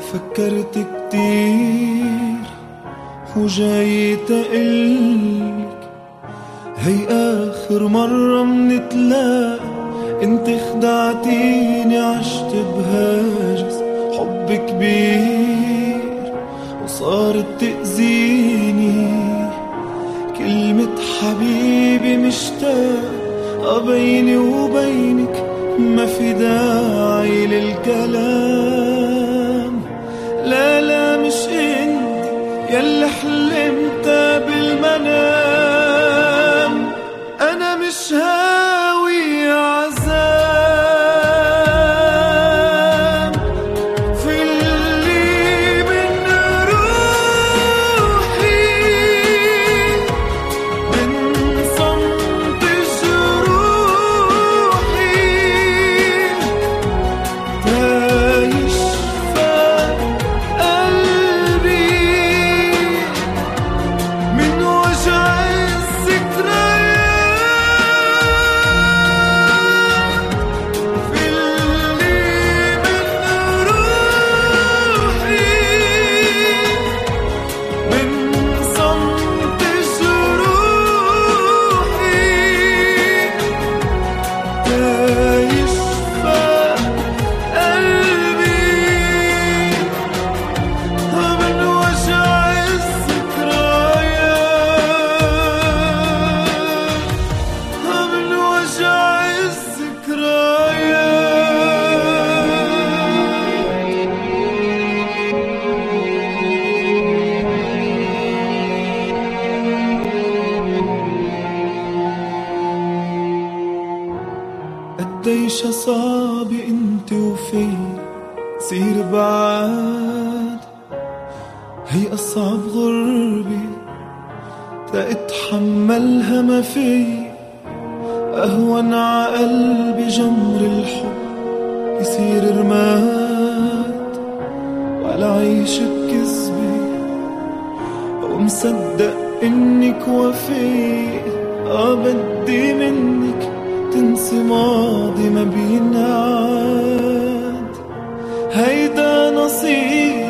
فكرت كتير وجاي تقلك هي آخر مرة منتلاقى. انت خدعتيني عشت بهاجس حب كبير وصارت تأذيني. كلمة حبيبي مشتاق بيني وبينك ما في داعي للكلام. لا لا مش انت يلي حلمت بالمنام. انا مش هاوي عذاب في اللي من روحي من صمت جروحي تايشفى قلبي من وجع الذكريات. في اللي من روحي من صمت جروحي تايشفى قلبي من وجع الذكريات. من وجع الذكريات. قديش صعب انت وفي صير بعاد. هي أصعب غربة تأتحملها ما في. أهون ع قلبي جمر الحب يصير رماد ولا عيش بكذبة ومصدق إنك وفي. بدي منك تنسي ماضي ما بينعاد. هيدا نصيب